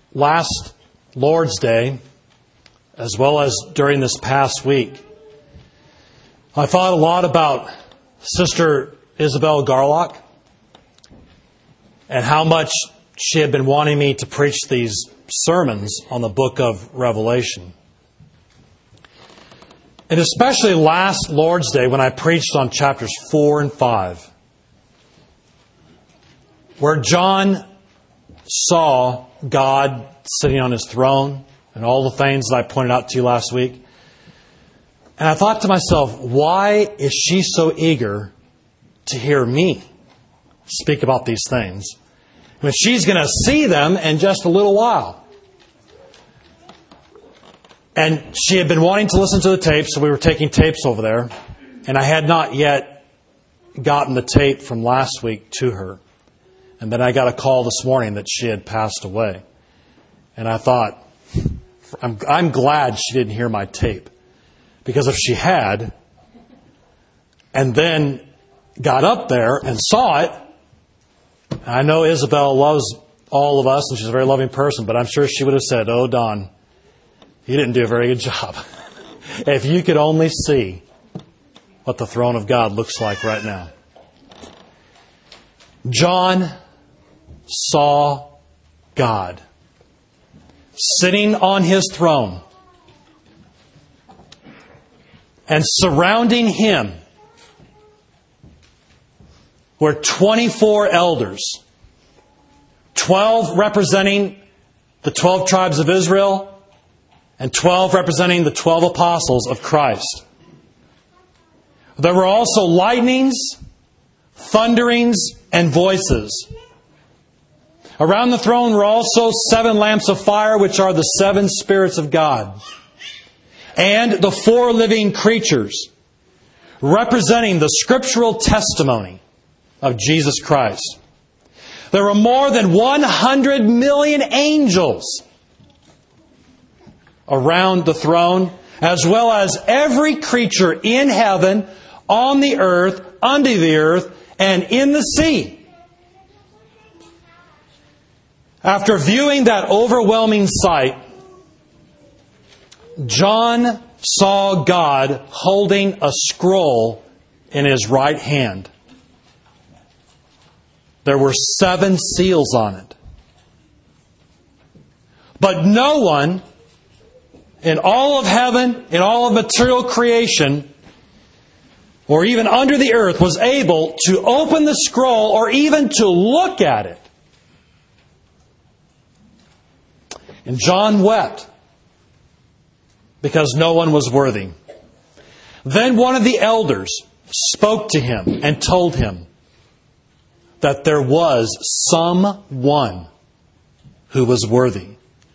last Lord's Day, as well as during this past week, I thought a lot about Sister Isabel Garlock and how much she had been wanting me to preach these sermons on the book of Revelation. And especially last Lord's Day when I preached on chapters 4 and 5, where John saw God sitting on His throne and all the things that I pointed out to you last week. And I thought to myself, why is she so eager to hear me speak about these things when she's going to see them in just a little while? And she had been wanting to listen to the tapes, so we were taking tapes over there. And I had not yet gotten the tape from last week to her. And then I got a call this morning that she had passed away. And I thought, I'm glad she didn't hear my tape. Because if she had, and then got up there and saw it, I know Isabel loves all of us and she's a very loving person, but I'm sure she would have said, "Oh, Don, you didn't do a very good job." If you could only see what the throne of God looks like right now. John saw God sitting on His throne, and surrounding Him were 24 elders, 12 representing the 12 tribes of Israel, and 12 representing the 12 apostles of Christ. There were also lightnings, thunderings, and voices. Around the throne were also 7 lamps of fire, which are the 7 spirits of God. And the 4 living creatures, representing the scriptural testimony of Jesus Christ. There were more than 100 million angels around the throne, as well as every creature in heaven, on the earth, under the earth, and in the sea. After viewing that overwhelming sight, John saw God holding a scroll in His right hand. There were 7 seals on it. But no one in all of heaven, in all of material creation, or even under the earth, was able to open the scroll or even to look at it. And John wept because no one was worthy. Then one of the elders spoke to him and told him that there was someone who was worthy.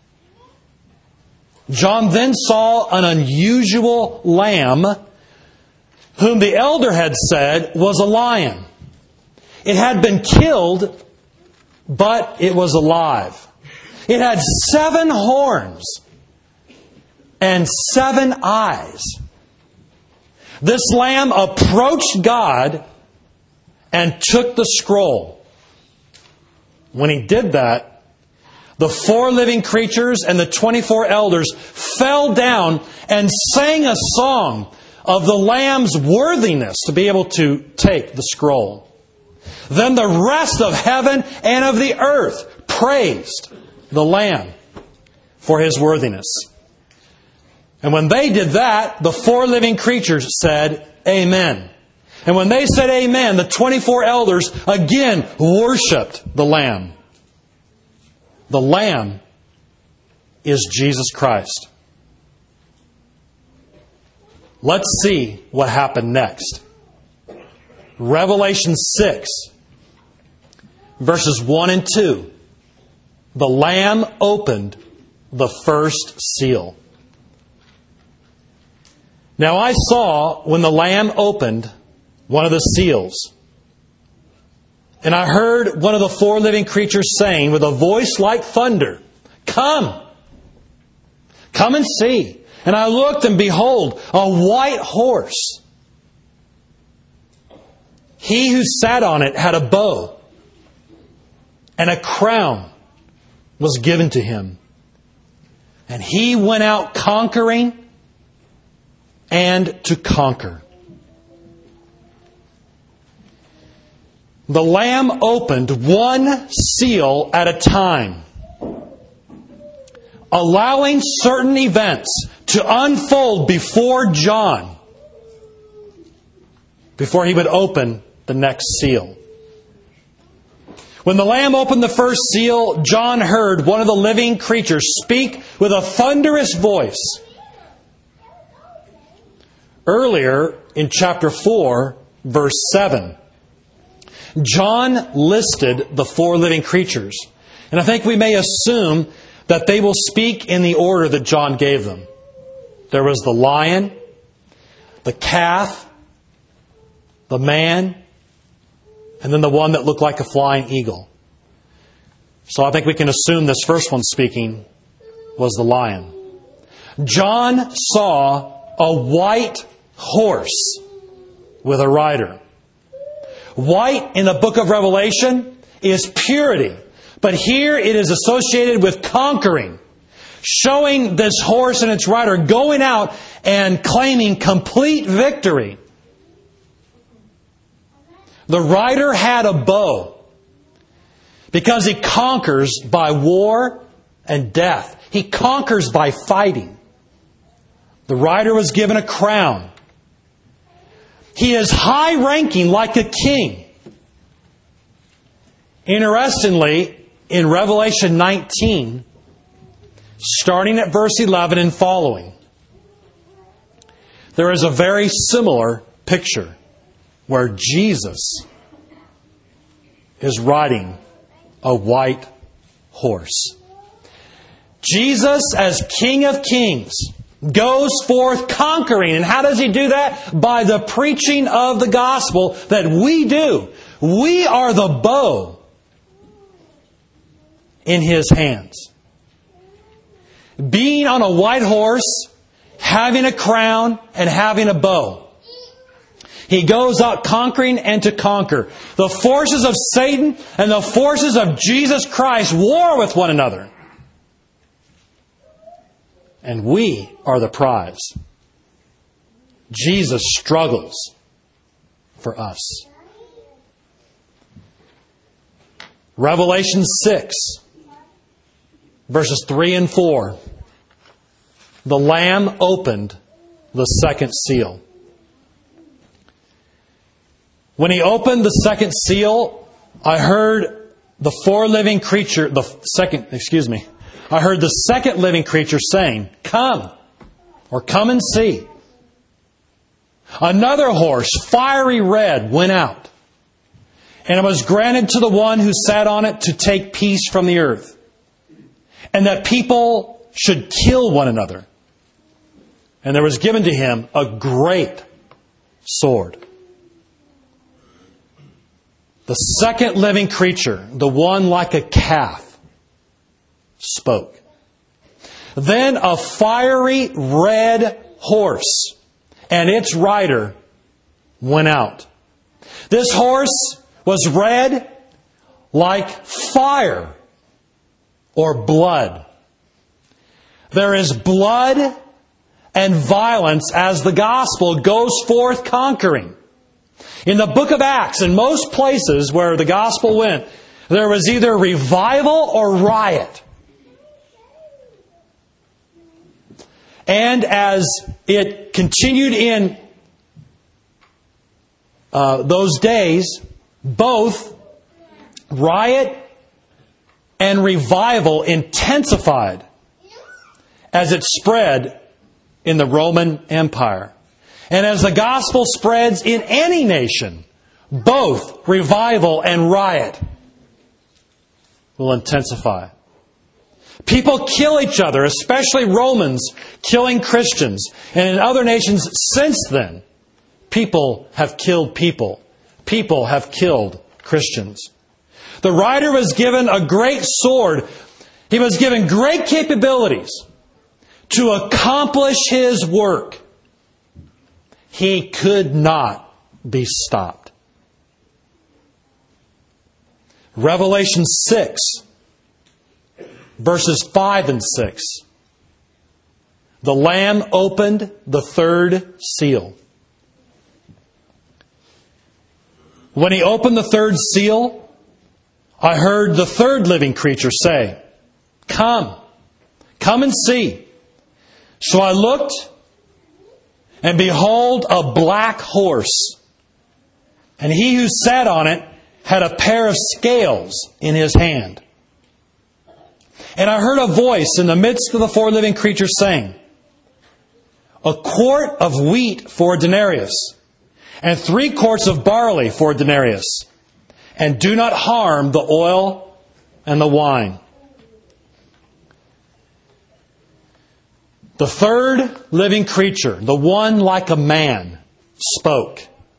John then saw an unusual lamb whom the elder had said was a lion. It had been killed, but it was alive. It had 7 horns and 7 eyes. This lamb approached God and took the scroll. When he did that, the 4 living creatures and the 24 elders fell down and sang a song of the Lamb's worthiness to be able to take the scroll. Then the rest of heaven and of the earth praised the Lamb for His worthiness. And when they did that, the 4 living creatures said, "Amen." And when they said amen, the 24 elders again worshipped the Lamb. The Lamb is Jesus Christ. Let's see what happened next. Revelation 6, verses 1 and 2. The Lamb opened the first seal. Now I saw when the Lamb opened one of the seals. And I heard one of the 4 living creatures saying with a voice like thunder, "Come! Come and see." And I looked, and behold, a white horse. He who sat on it had a bow, and a crown was given to him. And He went out conquering and to conquer. The Lamb opened one seal at a time, allowing certain events to unfold before John, before he would open the next seal. When the Lamb opened the first seal, John heard one of the living creatures speak with a thunderous voice. Earlier in chapter 4, verse 7, John listed the four living creatures. And I think we may assume that they will speak in the order that John gave them. There was the lion, the calf, the man, and then the one that looked like a flying eagle. So I think we can assume this first one speaking was the lion. John saw a white horse with a rider. White in the book of Revelation is purity, but here it is associated with conquering, showing this horse and its rider going out and claiming complete victory. The rider had a bow because he conquers by war and death. He conquers by fighting. The rider was given a crown. He is high-ranking like a king. Interestingly, in Revelation 19, starting at verse 11 and following, there is a very similar picture where Jesus is riding a white horse. Jesus, as King of Kings, goes forth conquering. And how does He do that? By the preaching of the gospel that we do. We are the bow in His hands. Being on a white horse, having a crown, and having a bow. He goes out conquering and to conquer. The forces of Satan and the forces of Jesus Christ war with one another. And we are the prize. Jesus struggles for us. Revelation 6, verses 3 and 4. The Lamb opened the second seal. When He opened the second seal, I heard the second living creature saying, "Come," or "Come and see." Another horse, fiery red, went out, and it was granted to the one who sat on it to take peace from the earth, and that people should kill one another. And there was given to him a great sword. The second living creature, the one like a calf, spoke. Then a fiery red horse and its rider went out. This horse was red like fire or blood. There is blood and violence as the gospel goes forth conquering. In the book of Acts, in most places where the gospel went, there was either revival or riot. And as it continued in those days, both riot and revival intensified as it spread in the Roman Empire. And as the gospel spreads in any nation, both revival and riot will intensify. People kill each other, especially Romans killing Christians. And in other nations since then, people have killed people. People have killed Christians. The rider was given a great sword. He was given great capabilities to accomplish his work. He could not be stopped. Revelation 6, verses 5 and 6 the Lamb opened the third seal. When he opened the third seal, I heard the third living creature say, "Come, come and see." So I looked, and behold, a black horse. And he who sat on it had a pair of scales in his hand. And I heard a voice in the midst of the four living creatures saying, "A quart of wheat for a denarius, and 3 quarts of barley for a denarius, and do not harm the oil and the wine." The third living creature, the one like a man, spoke.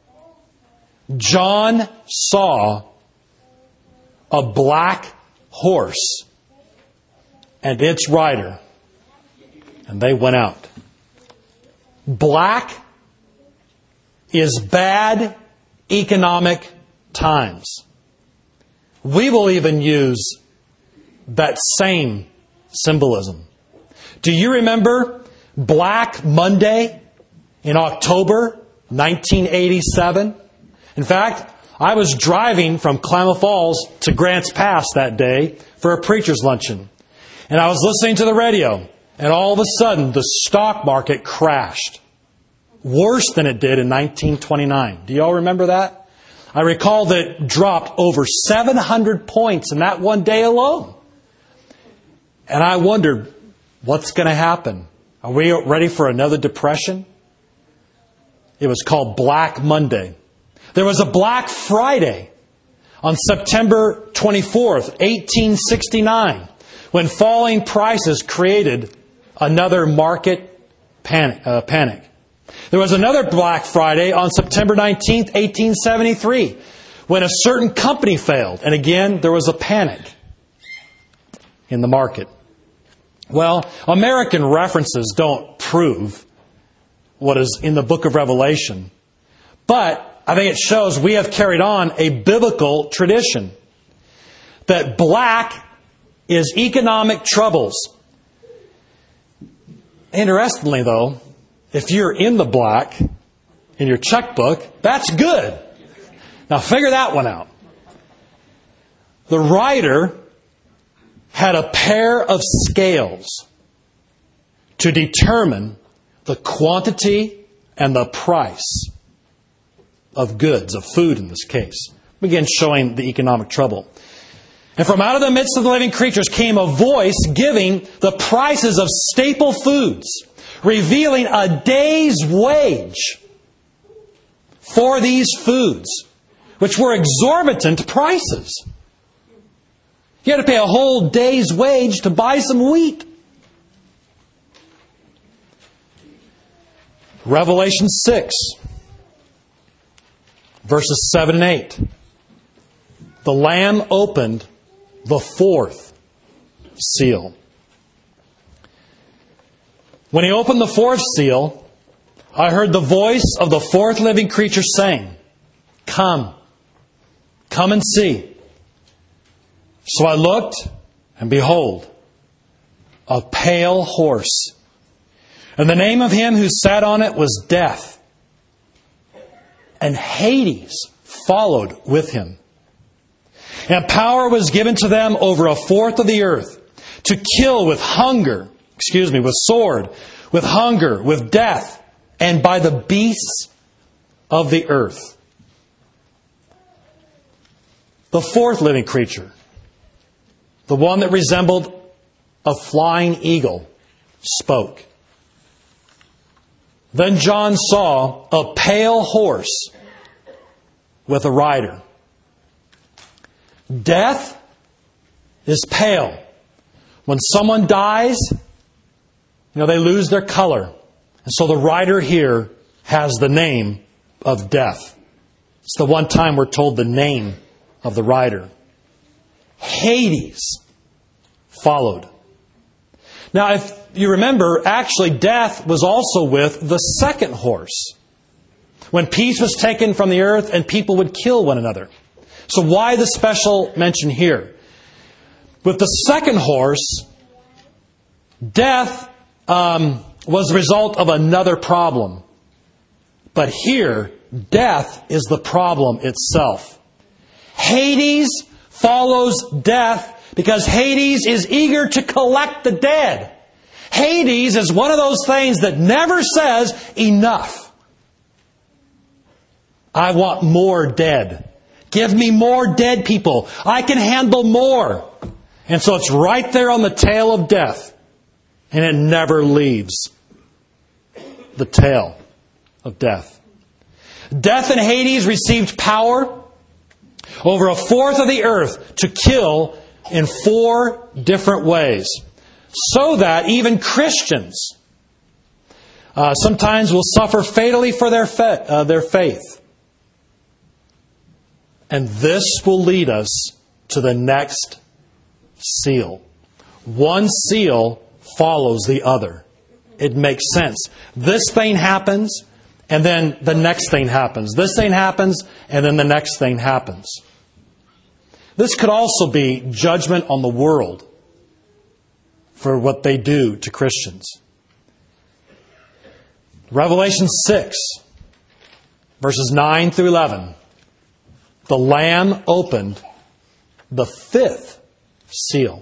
John saw a black horse and its rider, and they went out. Black is bad economic times. We will even use that same symbolism. Do you remember Black Monday in October 1987? In fact, I was driving from Klamath Falls to Grants Pass that day for a preacher's luncheon. And I was listening to the radio, and all of a sudden the stock market crashed. Worse than it did in 1929. Do you all remember that? I recall that it dropped over 700 points in that one day alone. And I wondered, what's going to happen? Are we ready for another depression? It was called Black Monday. There was a Black Friday on September 24th, 1869, when falling prices created another market panic. There was another Black Friday on September 19th, 1873, when a certain company failed. And again, there was a panic in the market. Well, American references don't prove what is in the book of Revelation. But I think it shows we have carried on a biblical tradition that black is economic troubles. Interestingly, though, if you're in the black in your checkbook, that's good. Now figure that one out. The writer had a pair of scales to determine the quantity and the price of goods, of food in this case. Again, showing the economic trouble. And from out of the midst of the living creatures came a voice giving the prices of staple foods, revealing a day's wage for these foods, which were exorbitant prices. You had to pay a whole day's wage to buy some wheat. Revelation 6, verses 7 and 8. The Lamb opened the 4th seal. When he opened the 4th seal, I heard the voice of the 4th living creature saying, "Come, come and see." So I looked, and behold, a pale horse. And the name of him who sat on it was Death. And Hades followed with him. And power was given to them over 1/4 of the earth, to kill with with sword, with hunger, with death, and by the beasts of the earth. The 4th living creature, the one that resembled a flying eagle, spoke. Then John saw a pale horse with a rider. Death is pale. When someone dies, they lose their color. And so the rider here has the name of Death. It's the one time we're told the name of the rider. Hades followed. Now, if you remember, actually Death was also with the 2nd horse, when peace was taken from the earth and people would kill one another. So why the special mention here? With the 2nd horse, Death was the result of another problem. But here, death is the problem itself. Hades follows death because Hades is eager to collect the dead. Hades is one of those things that never says enough. I want more dead. Give me more dead people. I can handle more. And so it's right there on the tail of death. And it never leaves the tail of death. Death and Hades received power over a fourth of the earth to kill in 4 different ways. So that even Christians sometimes will suffer fatally for their faith. And this will lead us to the next seal. One seal follows the other. It makes sense. This thing happens, and then the next thing happens. This thing happens, and then the next thing happens. This could also be judgment on the world for what they do to Christians. Revelation 6, verses 9 through 11. The Lamb opened the 5th seal.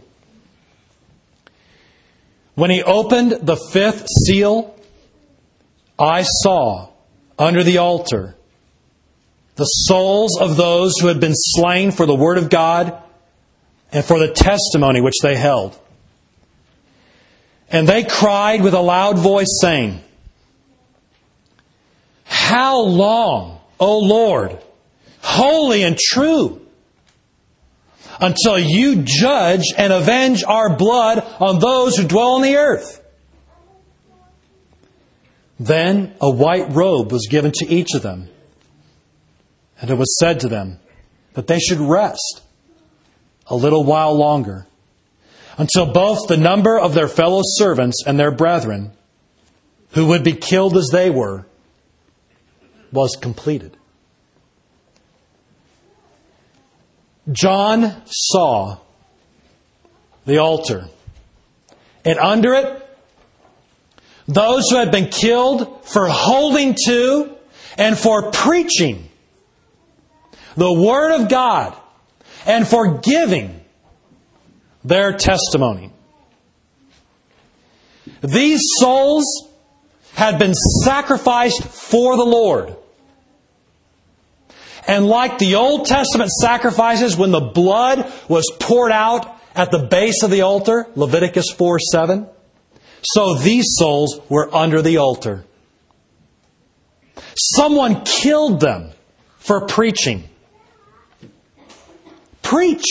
When He opened the 5th seal, I saw under the altar the souls of those who had been slain for the Word of God and for the testimony which they held. And they cried with a loud voice, saying, How long, O Lord, holy and true, until You judge and avenge our blood on those who dwell on the earth? Then a white robe was given to each of them, and it was said to them that they should rest a little while longer, until both the number of their fellow servants and their brethren, who would be killed as they were, was completed. John saw the altar, and under it, those who had been killed for holding to and for preaching the Word of God and for giving their testimony. These souls had been sacrificed for the Lord. And like the Old Testament sacrifices, when the blood was poured out at the base of the altar, Leviticus 4:7, so these souls were under the altar. Someone killed them for preaching. Preach!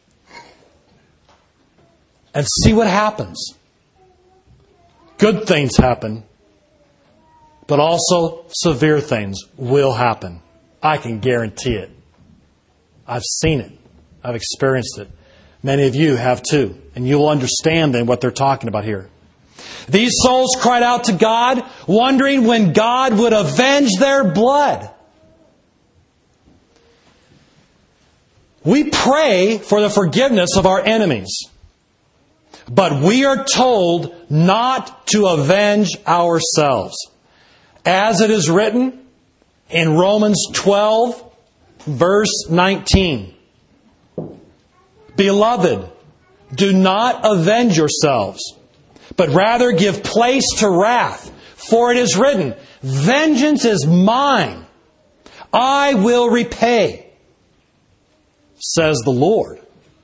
And see what happens. Good things happen, but also severe things will happen. I can guarantee it. I've seen it. I've experienced it. Many of you have too. And you'll understand then what they're talking about here. These souls cried out to God, wondering when God would avenge their blood. We pray for the forgiveness of our enemies. But we are told not to avenge ourselves. As it is written in Romans 12, verse 19. Beloved, do not avenge yourselves, but rather give place to wrath. For it is written, vengeance is mine. I will repay, says the Lord.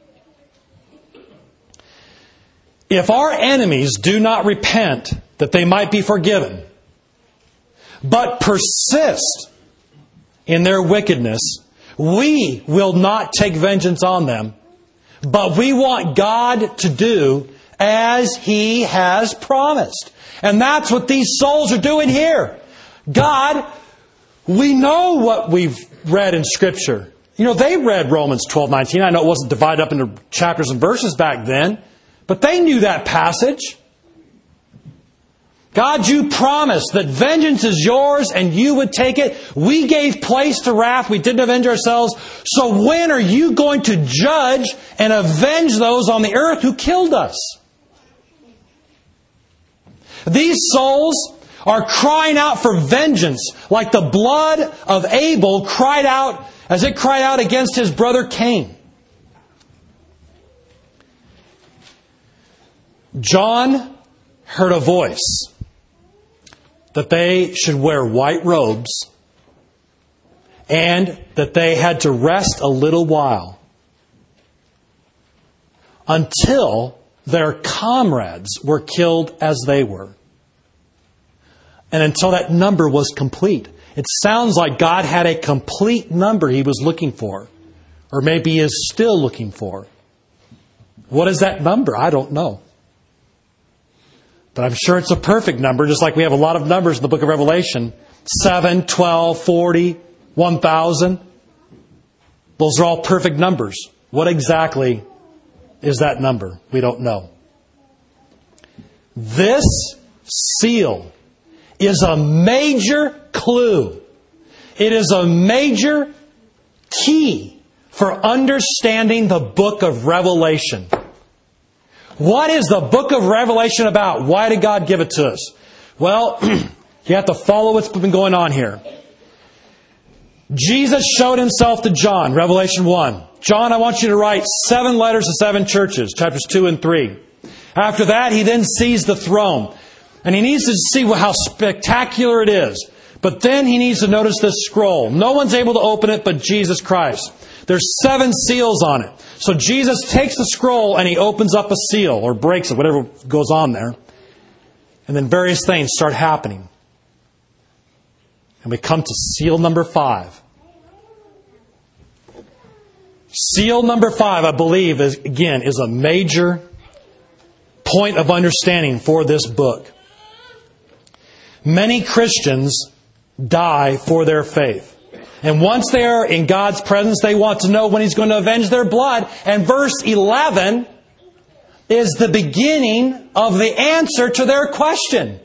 If our enemies do not repent that they might be forgiven, but persist in their wickedness, we will not take vengeance on them, but we want God to do as He has promised. And that's what these souls are doing here. God, we know what we've read in Scripture. You know, they read Romans 12:19. I know it wasn't divided up into chapters and verses back then, but they knew that passage. God, You promised that vengeance is Yours and You would take it. We gave place to wrath. We didn't avenge ourselves. So when are You going to judge and avenge those on the earth who killed us? These souls are crying out for vengeance, like the blood of Abel cried out as it cried out against his brother Cain. John heard a voice that they should wear white robes and that they had to rest a little while until their comrades were killed as they were. And until that number was complete. It sounds like God had a complete number He was looking for. Or maybe He is still looking for. What is that number? I don't know. But I'm sure it's a perfect number, just like we have a lot of numbers in the book of Revelation. 7, 12, 40, 1,000. Those are all perfect numbers. What exactly is that number? We don't know. This seal is a major clue. It is a major key for understanding the book of Revelation. What is the book of Revelation about? Why did God give it to us? Well, you have to follow what's been going on here. Jesus showed Himself to John, Revelation 1. John, I want you to write 7 letters to 7 churches, chapters 2 and 3. After that, He then sees the throne. And He needs to see how spectacular it is. But then He needs to notice this scroll. No one's able to open it but Jesus Christ. There's 7 seals on it. So Jesus takes the scroll and He opens up a seal, or breaks it, whatever goes on there. And then various things start happening. And we come to seal number 5. Seal number 5, I believe, is a major point of understanding for this book. Many Christians die for their faith. And once they are in God's presence, they want to know when He's going to avenge their blood. And verse 11 is the beginning of the answer to their question.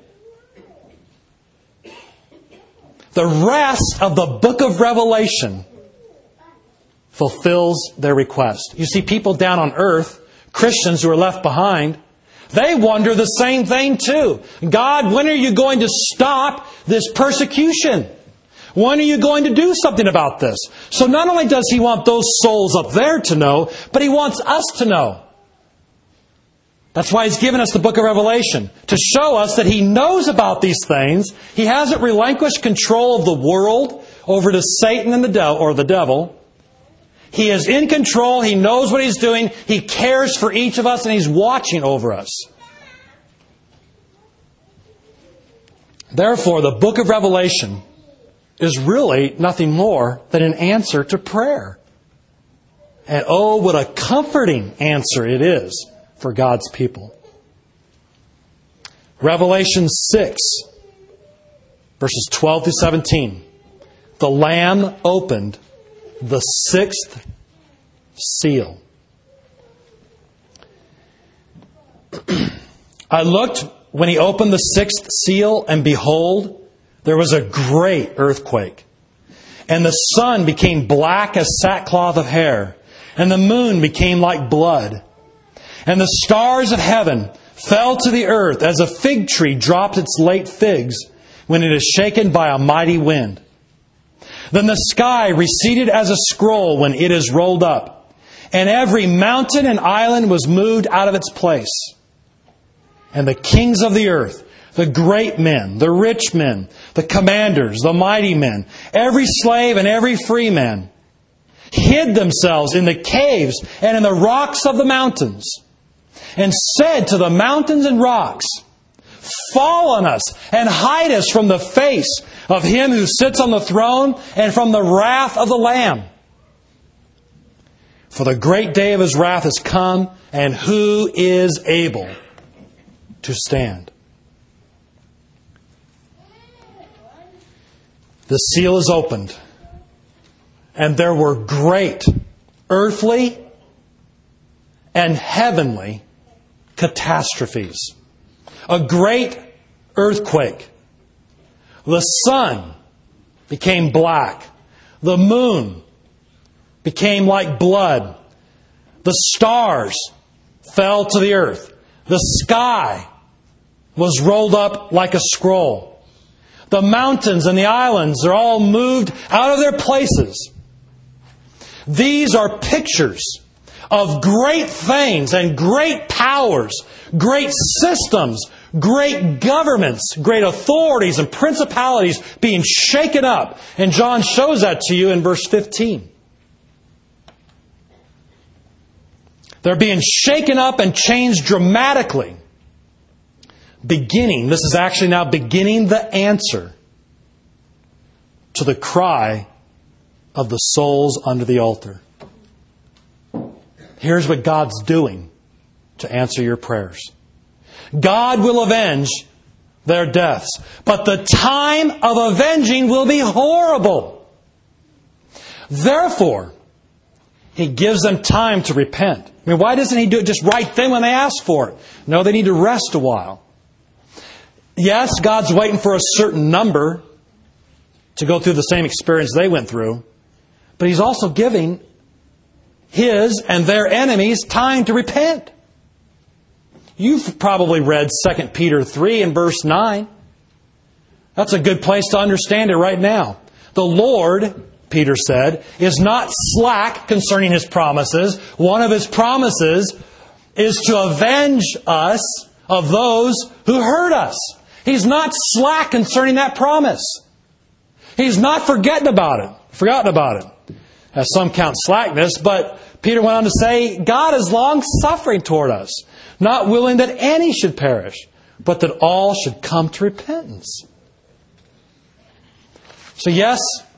The rest of the book of Revelation fulfills their request. You see, people down on earth, Christians who are left behind, they wonder the same thing too. God, when are you going to stop this persecution? When are you going to do something about this? So not only does He want those souls up there to know, but He wants us to know. That's why He's given us the book of Revelation, to show us that He knows about these things. He hasn't relinquished control of the world over to Satan and the devil. He is in control. He knows what He's doing. He cares for each of us, and He's watching over us. Therefore, the book of Revelation is really nothing more than an answer to prayer. And oh, what a comforting answer it is for God's people. Revelation 6, verses 12 to 17. The Lamb opened the 6th seal. I looked when He opened the 6th seal, and behold, there was a great earthquake. And the sun became black as sackcloth of hair, and the moon became like blood. And the stars of heaven fell to the earth as a fig tree drops its late figs when it is shaken by a mighty wind. Then the sky receded as a scroll when it is rolled up, and every mountain and island was moved out of its place. And the kings of the earth, the great men, the rich men, the commanders, the mighty men, every slave and every free man, hid themselves in the caves and in the rocks of the mountains, and said to the mountains and rocks, "Fall on us and hide us from the face of Him who sits on the throne and from the wrath of the Lamb. For the great day of His wrath has come, and who is able to stand?" The seal is opened, and there were great earthly and heavenly catastrophes. A great earthquake. The sun became black. The moon became like blood. The stars fell to the earth. The sky was rolled up like a scroll. The mountains and the islands are all moved out of their places. These are pictures of great things and great powers, great systems, great governments, great authorities and principalities being shaken up. And John shows that to you in verse 15. They're being shaken up and changed dramatically. This is actually now beginning the answer to the cry of the souls under the altar. Here's what God's doing to answer your prayers. God will avenge their deaths, but the time of avenging will be horrible. Therefore, He gives them time to repent. I mean, why doesn't He do it just right then when they ask for it? No, they need to rest a while. Yes, God's waiting for a certain number to go through the same experience they went through, but He's also giving His and their enemies time to repent. You've probably read 2 Peter 3 and verse 9. That's a good place to understand it right now. The Lord, Peter said, is not slack concerning His promises. One of His promises is to avenge us of those who hurt us. He's not slack concerning that promise. He's not forgotten about it. As some count slackness, but Peter went on to say, God is long-suffering toward us, not willing that any should perish, but that all should come to repentance. So yes,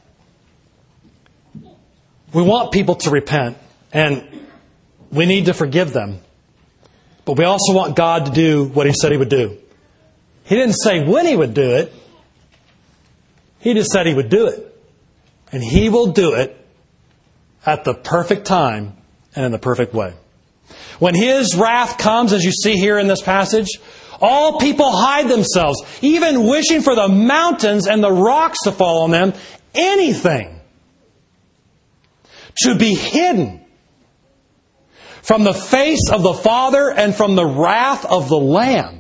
we want people to repent, and we need to forgive them. But we also want God to do what He said He would do. He didn't say when He would do it. He just said He would do it. And He will do it at the perfect time and in the perfect way. When His wrath comes, as you see here in this passage, all people hide themselves, even wishing for the mountains and the rocks to fall on them, anything to be hidden from the face of the Father and from the wrath of the Lamb.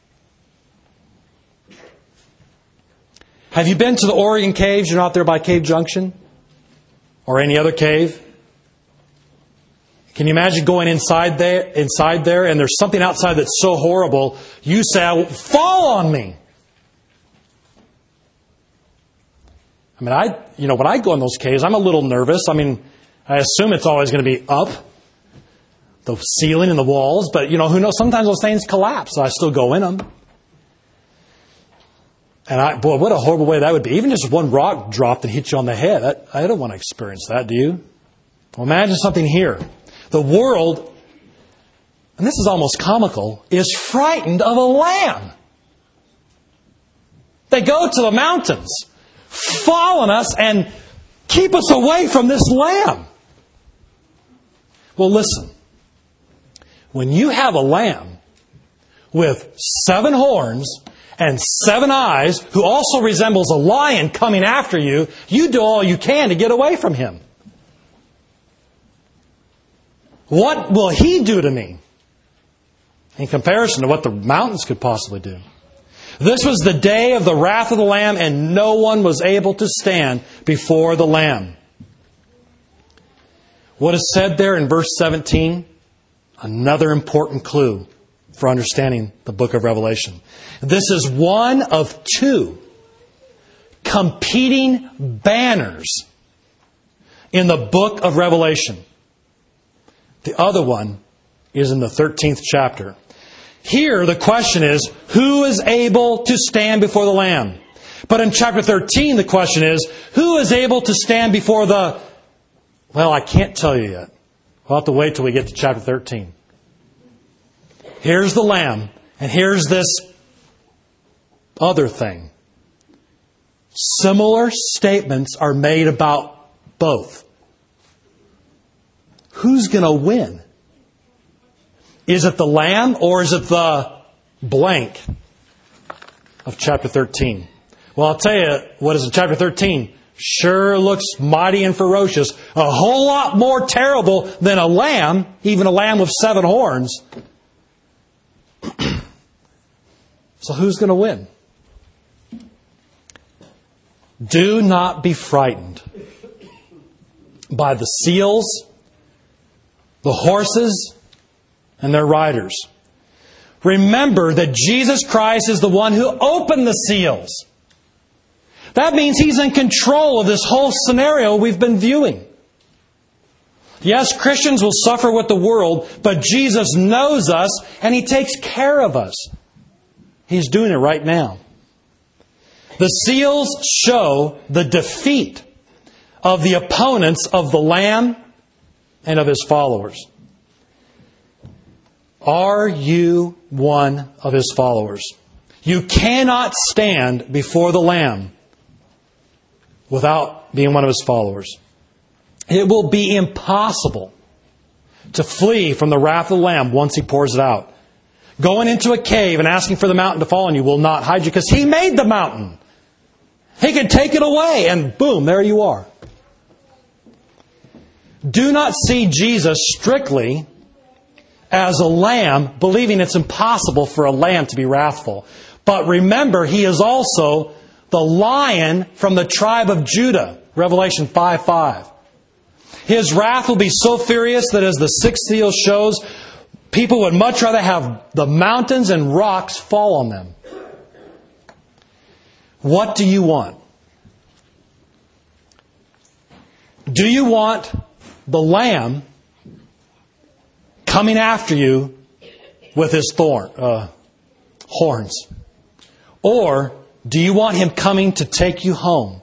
Have you been to the Oregon Caves? You're out there by Cave Junction? Or any other cave? Can you imagine going inside there, and there's something outside that's so horrible, you say, fall on me. I mean, when I go in those caves, I'm a little nervous. I mean, I assume it's always going to be up, the ceiling and the walls, but who knows? Sometimes those things collapse, so I still go in them. And what a horrible way that would be. Even just one rock dropped and hit you on the head. I don't want to experience that, do you? Well, imagine something here. The world, and this is almost comical, is frightened of a lamb. They go to the mountains, fall on us, and keep us away from this lamb. Well, listen. When you have a lamb with 7 horns and 7 eyes, who also resembles a lion coming after you, you do all you can to get away from him. What will he do to me in comparison to what the mountains could possibly do? This was the day of the wrath of the Lamb, and no one was able to stand before the Lamb. What is said there in verse 17? Another important clue for understanding the book of Revelation. This is one of 2 competing banners in the book of Revelation. The other one is in the 13th chapter. Here, the question is, who is able to stand before the Lamb? But in chapter 13, the question is, who is able to stand before the... Well, I can't tell you yet. We'll have to wait till we get to chapter 13. Here's the Lamb, and here's this other thing. Similar statements are made about both. Who's going to win? Is it the Lamb or is it the blank of chapter 13? Well, I'll tell you what is in chapter 13. Sure looks mighty and ferocious. A whole lot more terrible than a lamb, even a lamb with 7 horns. So who's going to win? Do not be frightened by the seals, the horses, and their riders. Remember that Jesus Christ is the one who opened the seals. That means He's in control of this whole scenario we've been viewing. Yes, Christians will suffer with the world, but Jesus knows us and He takes care of us. He's doing it right now. The seals show the defeat of the opponents of the Lamb and of His followers. Are you one of His followers? You cannot stand before the Lamb without being one of His followers. It will be impossible to flee from the wrath of the Lamb once He pours it out. Going into a cave and asking for the mountain to fall on you will not hide you because He made the mountain. He can take it away and boom, there you are. Do not see Jesus strictly as a lamb, believing it's impossible for a lamb to be wrathful. But remember, He is also the Lion from the tribe of Judah. Revelation 5:5. His wrath will be so furious that as the sixth seal shows, people would much rather have the mountains and rocks fall on them. What do you want? Do you want the Lamb coming after you with His horns? Or do you want Him coming to take you home?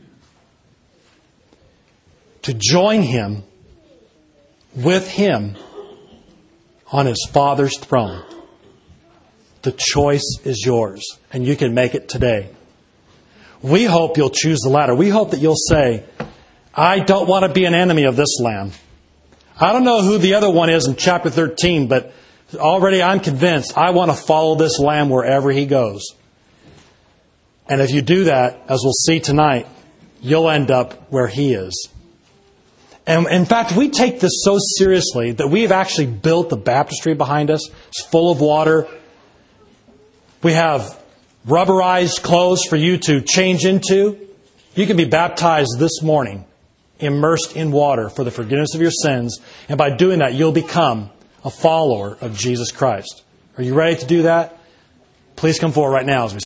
To join Him with Him on His Father's throne. The choice is yours, and you can make it today. We hope you'll choose the latter. We hope that you'll say, I don't want to be an enemy of this Lamb. I don't know who the other one is in chapter 13, but already I'm convinced I want to follow this Lamb wherever He goes. And if you do that, as we'll see tonight, you'll end up where He is. And in fact, we take this so seriously that we've actually built the baptistry behind us. It's full of water. We have rubberized clothes for you to change into. You can be baptized this morning, immersed in water for the forgiveness of your sins. And by doing that, you'll become a follower of Jesus Christ. Are you ready to do that? Please come forward right now as we